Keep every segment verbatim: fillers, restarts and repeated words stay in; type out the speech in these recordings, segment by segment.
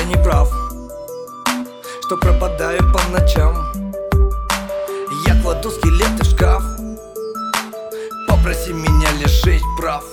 я не прав, что пропадаю по ночам. Я кладу скелеты в шкаф, попроси меня лишить прав.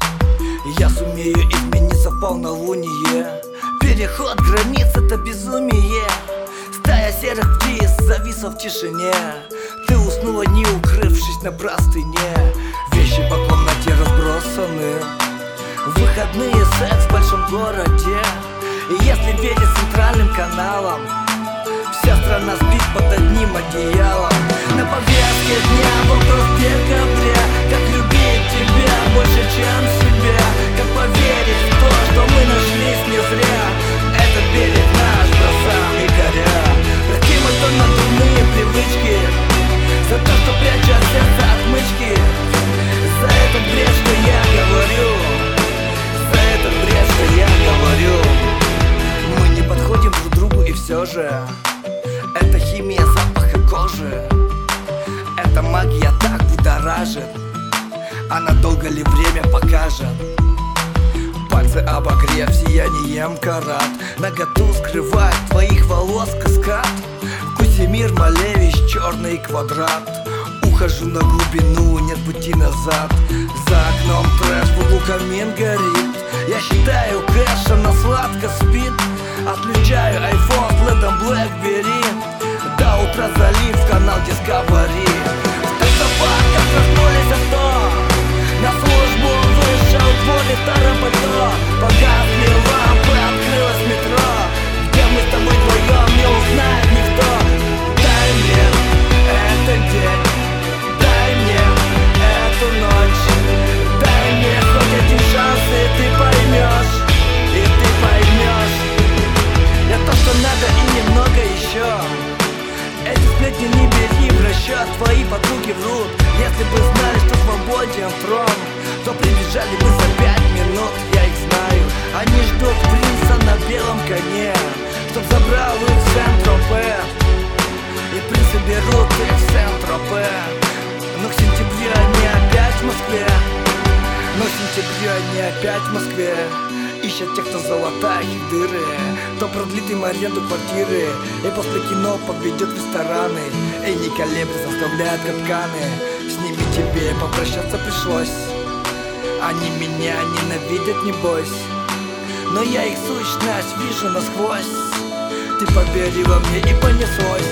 Я сумею измениться в полнолуние. Переход границ — это безумие. Стая серых птиц зависла в тишине. Ты уснула, не укрывшись на простыне. Вещи по комнате разбросаны. Выходные секс в большом городе. И если верить центральным каналам, вся страна спит под одним одеялом. На повестке дня вопрос декабря: как любить тебя больше, чем себя? Как поверить в то, что мы нашлись не зря? Этот берег наш, бросам и горя. Прости мы то надувные привычки, за то, что прячу от сердца отмычки, за этот бред, что я говорю, за этот бред, что я говорю. Мы не подходим друг другу, и все же это химия запаха кожи. Эта магия так будоражит, а надолго ли время покажет? Пальцы обогрев сиянием карат, наготу скрывает твоих волос каскад. Кузимир Малевич, черный квадрат. Ухожу на глубину, нет пути назад. За окном трэш, в углу камин горит. Я считаю кэш, она сладко спит. Отключаю айфон с ледом Blackberry. До утра залив канал Discovery. В таксопарках проснулись авто. На службу вышел в поле старом пальто. Погасли лампы, открылось метро. Где мы с тобой вдвоем, не узнает никто. Дай мне этот день, дай мне эту ночь, дай мне хоть один шанс, и ты поймешь, и ты поймешь. Я то, что надо, и немного еще. Эти сплетни не бери в расчет, твои подруги врут. Если бы знали, что свободен трон, то прибежали бы за пять минут. Я их знаю, они ждут принца на белом коне, чтоб забрал их в Сент-Тропе. И принцы берут их в Сент-Тропе. Но к сентябрю они опять в Москве. Но к сентябрю они опять в Москве. Ищут тех, кто золотая их дыры, то продлит им аренду квартиры, и после кино подведет в рестораны. И не колеблясь заставляет капканы. С ними тебе попрощаться пришлось. Они меня ненавидят, небось, но я их сущность вижу насквозь. Ты поверила мне и понеслось.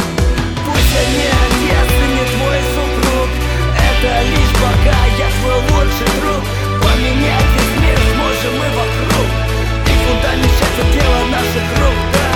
Пусть я не отец и не твой супруг, это лишь пока я твой лучший друг. Поменять весь мир сможем мы вокруг, и фундамент счастья — дело наших рук, да.